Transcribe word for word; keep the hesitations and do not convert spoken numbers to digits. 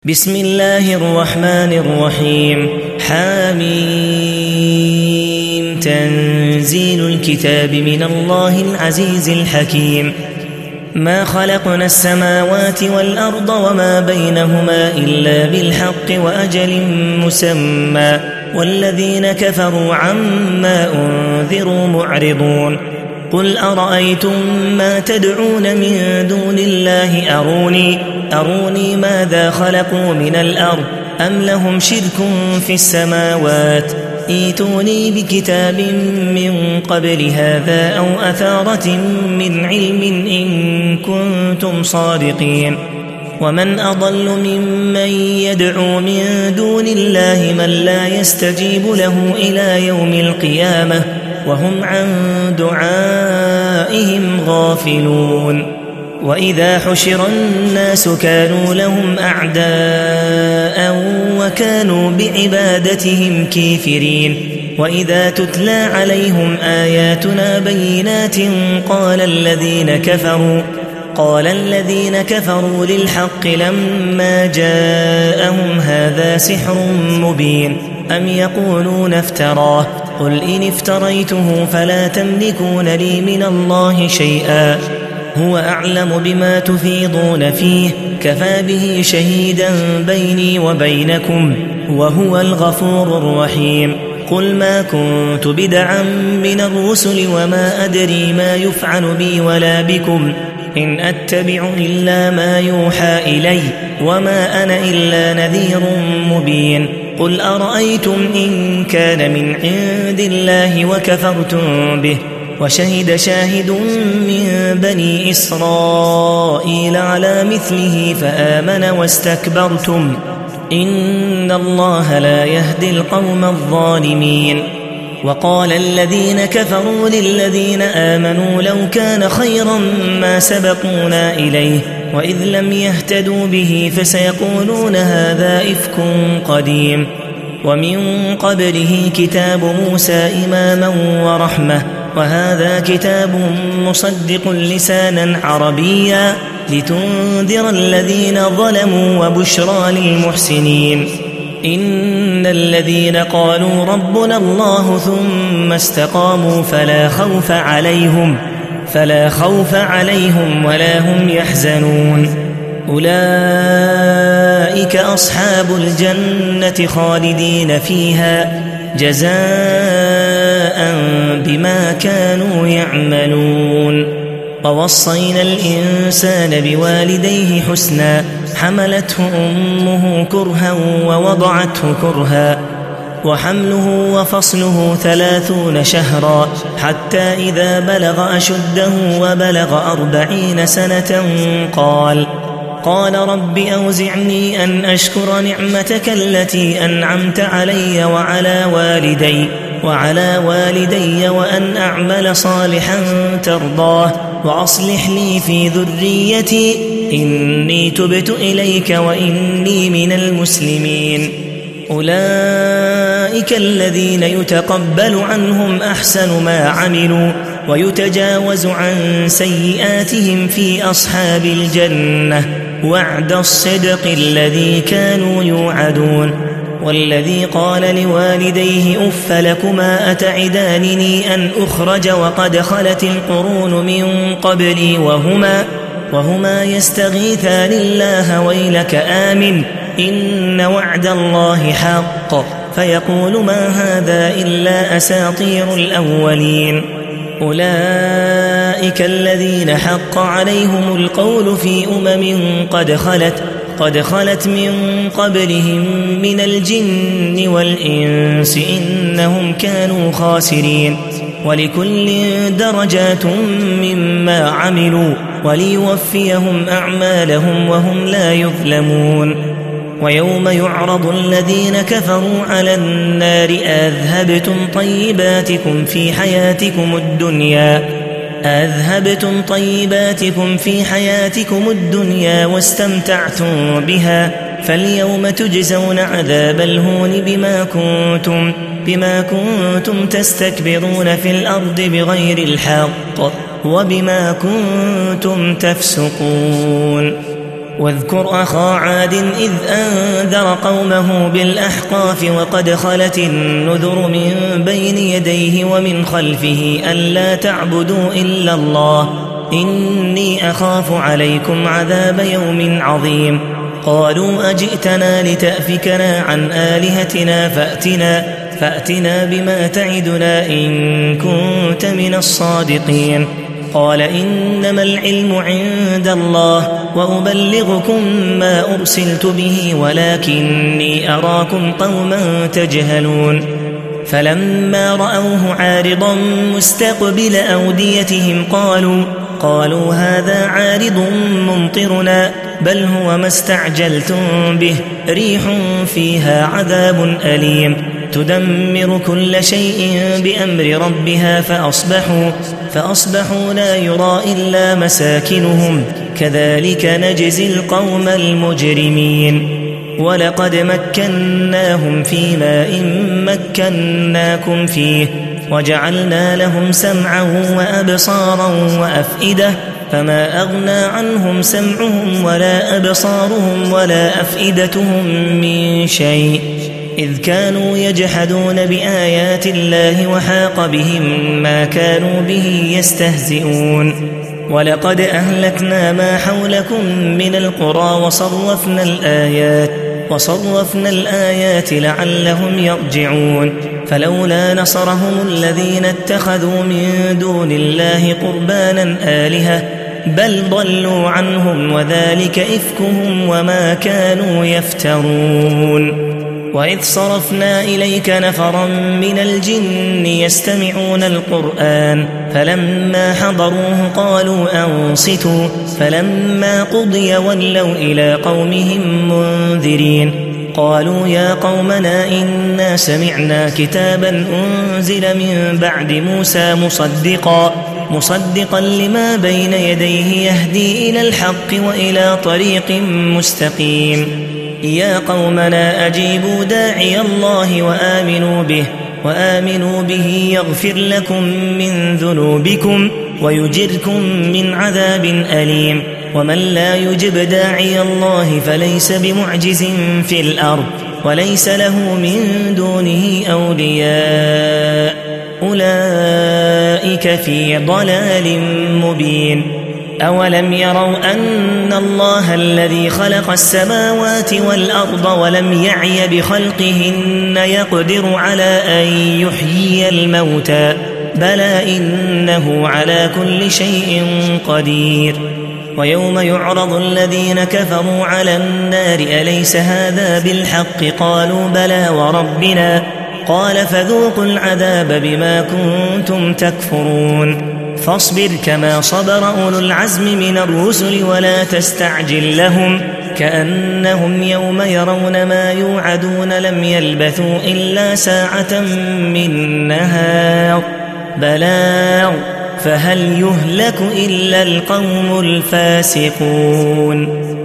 بسم الله الرحمن الرحيم. حاميم. تنزيل الكتاب من الله العزيز الحكيم. ما خلقنا السماوات والأرض وما بينهما إلا بالحق وأجل مسمى والذين كفروا عما أنذروا معرضون. قل أرأيتم ما تدعون من دون الله أروني أروني ماذا خلقوا من الأرض أم لهم شرك في السماوات ائتوني بكتاب من قبل هذا أو أثارة من علم إن كنتم صادقين. ومن أضل ممن يدعو من دون الله من لا يستجيب له إلى يوم القيامة وهم عن دعائهم غافلون. وإذا حشر الناس كانوا لهم أعداء وكانوا بعبادتهم كافرين. وإذا تتلى عليهم آياتنا بينات قال الذين كفروا قال الذين كفروا للحق لما جاءهم هذا سحر مبين أم يقولون افتراه قل إن افتريته فلا تملكون لي من الله شيئا هو أعلم بما تفيضون فيه كفى به شهيدا بيني وبينكم وهو الغفور الرحيم. قل ما كنت بدعا من الرسل وما أدري ما يفعل بي ولا بكم إن أتبع إلا ما يوحى إلي وما أنا إلا نذير مبين. قل أرأيتم إن كان من عند الله وكفرتم به وشهد شاهد من بني إسرائيل على مثله فآمن واستكبرتم إن الله لا يهدي القوم الظالمين. وقال الذين كفروا للذين آمنوا لو كان خيرا ما سبقونا إليه وإذ لم يهتدوا به فسيقولون هذا إفك قديم. ومن قبله كتاب موسى إماما ورحمة وهذا كتاب مصدق لسانا عربيا لتنذر الذين ظلموا وبشرى للمحسنين. إن الذين قالوا ربنا الله ثم استقاموا فلا خوف عليهم فلا خوف عليهم ولا هم يحزنون. أولئك أصحاب الجنة خالدين فيها جزاء بما كانوا يعملون. ووصينا الإنسان بوالديه حسنا حملته أمه كرها ووضعته كرها وحمله وفصله ثلاثون شهرا حتى إذا بلغ أشده وبلغ أربعين سنة قال قال رب أوزعني أن أشكر نعمتك التي أنعمت علي وعلى والدي وعلى والدي وأن أعمل صالحا ترضاه وأصلح لي في ذريتي إني تبت إليك وإني من المسلمين. أولئك الذين يتقبل عنهم أحسن ما عملوا ويتجاوز عن سيئاتهم في أصحاب الجنة وعد الصدق الذي كانوا يوعدون. والذي قال لوالديه أف لكما أتعدانني أن أخرج وقد خلت القرون من قبلي وهما وهما يستغيثان الله ويلك آمن إن وعد الله حق فيقول ما هذا إلا أساطير الأولين. أولئك الذين حق عليهم القول في أمم قد خلت قد خلت من قبلهم من الجن والإنس إنهم كانوا خاسرين. ولكل درجات مما عملوا وليوفيهم أعمالهم وهم لا يظلمون. ويوم يعرض الذين كفروا على النار أذهبتم طيباتكم في حياتكم الدنيا أذهبتم طيباتكم في حياتكم الدنيا واستمتعتم بها فاليوم تجزون عذاب الهون بما كنتم بما كنتم تستكبرون في الأرض بغير الحق وبما كنتم تفسقون. واذكر أخا عاد إذ أنذر قومه بالأحقاف وقد خلت النذر من بين يديه ومن خلفه ألا تعبدوا إلا الله إني أخاف عليكم عذاب يوم عظيم قالوا أجئتنا لتأفكنا عن آلهتنا فأتنا, فأتنا بما تعدنا إن كنت من الصادقين قال إنما العلم عند الله وأبلغكم ما أرسلت به ولكني أراكم قوما تجهلون فلما رأوه عارضا مستقبل أوديتهم قالوا قالوا هذا عارض ممطرنا بل هو ما استعجلتم به ريح فيها عذاب أليم تدمر كل شيء بأمر ربها فأصبحوا, فأصبحوا لا يرى إلا مساكنهم كذلك نجزي القوم المجرمين ولقد مكناهم في ماء مكناكم فيه وجعلنا لهم سمعا وأبصارا وأفئدة فما أغنى عنهم سمعهم ولا أبصارهم ولا أفئدتهم من شيء إذ كانوا يجحدون بآيات الله وحاق بهم ما كانوا به يستهزئون ولقد أهلكنا ما حولكم من القرى وصرفنا الآيات وصرفنا الآيات لعلهم يرجعون فلولا نصرهم الذين اتخذوا من دون الله قربانا آلهة بل ضلوا عنهم وذلك إفكهم وما كانوا يفترون وإذ صرفنا إليك نفرا من الجن يستمعون القرآن فلما حضروه قالوا أنصتوا فلما قضي ولوا إلى قومهم منذرين قالوا يا قومنا إنا سمعنا كتابا أنزل من بعد موسى مصدقا مصدقا لما بين يديه يهدي إلى الحق وإلى طريق مستقيم يا قومنا أجيبوا داعي الله وآمنوا به وآمنوا به يغفر لكم من ذنوبكم ويجركم من عذاب أليم ومن لا يجب داعي الله فليس بمعجز في الأرض وليس له من دونه أولياء أولئك في ضلال مبين أولم يروا أن الله الذي خلق السماوات والأرض ولم يعي بخلقهن يقدر على أن يحيي الموتى بلى إنه على كل شيء قدير ويوم يعرض الذين كفروا على النار أليس هذا بالحق قالوا بلى وربنا قال فذوقوا العذاب بما كنتم تكفرون فاصبر كما صبر أولو العزم من الرسل ولا تستعجل لهم كأنهم يوم يرون ما يوعدون لم يلبثوا إلا ساعة من نهار بلاغ فهل يهلك إلا القوم الفاسقون